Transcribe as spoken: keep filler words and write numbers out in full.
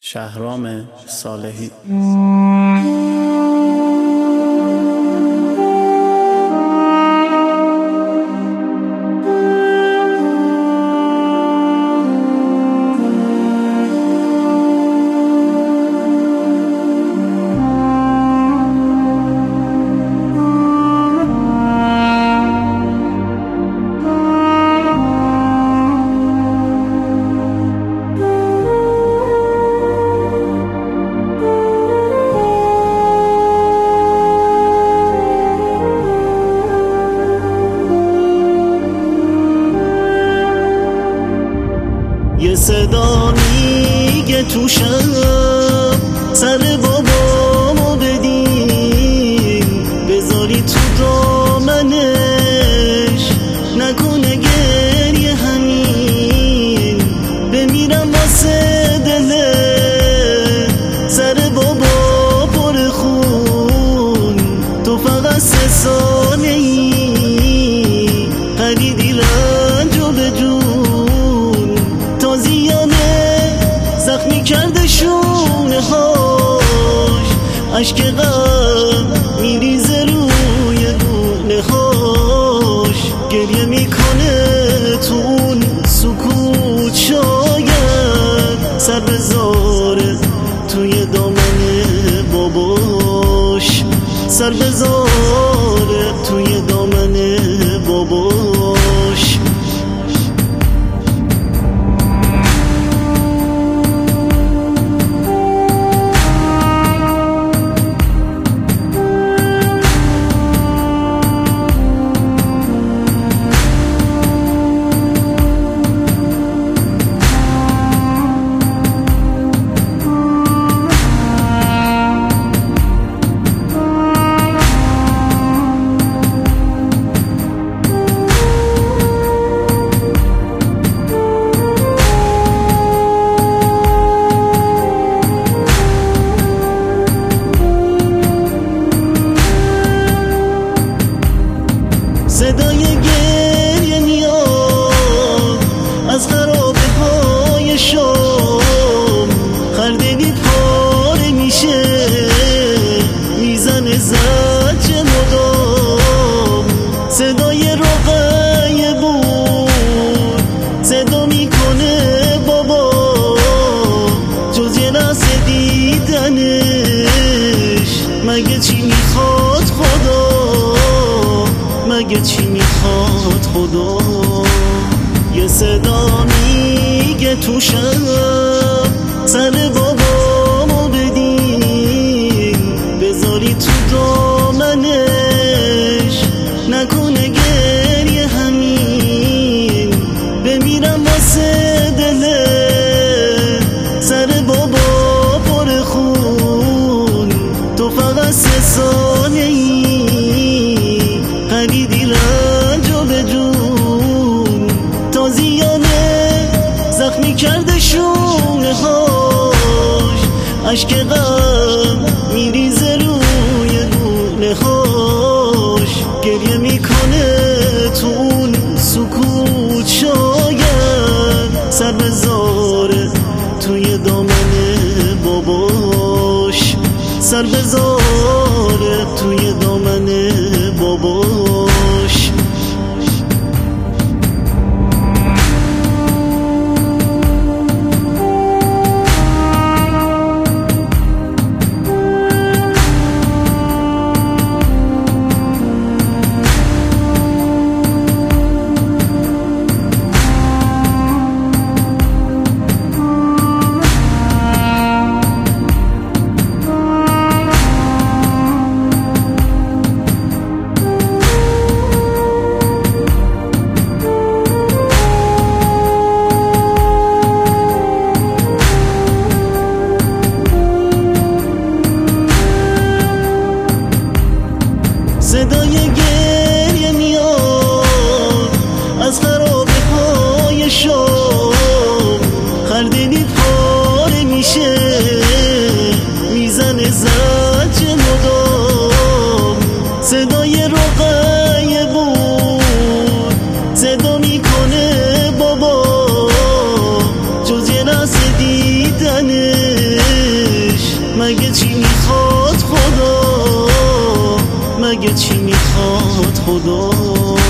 شهرام صالحی. یه صدا میگه تو شب سر بابامو بدین، بذاری تو دامنش نکنه گریه همین، بمیرم واسه دله سر بابا پر خون. تو فقط سه ساله ای خریدی رنج و به جون، تازیانه زخمی کرده شونه هاش، عشق غم میریزه روی گونه هاش، گریه میکنه تو اون سکوت، شاید سر بذاره توی دامن باباش، سر بذاره توی دامن باباش. صدای گریه میاد از خرابه های شام، خردگی پاره میشه میزنه زجر مدام، صدای رقیه بود صدا میکنه بابا، جز یه لحظه دیدنش مگه چی میخواد خدا، مگه چی میخواد خدا. یه صدا میگه تو شب سر بابامو بدین، بذاری تو دامنش نکنه گریه همین، بمیرم واسه دله سر بابا پر خون. تو فقط سه ساله ای خریدی رنج و به جون، تازیانه زخمی کرده شونه هاش، عشق غم میریزه روی گونه هاش، گریه میکنه تو اون سکوت، شاید سر بذاره توی دامن باباش، سر بذاره توی دامن باباش. مگه چی میخواد خدا.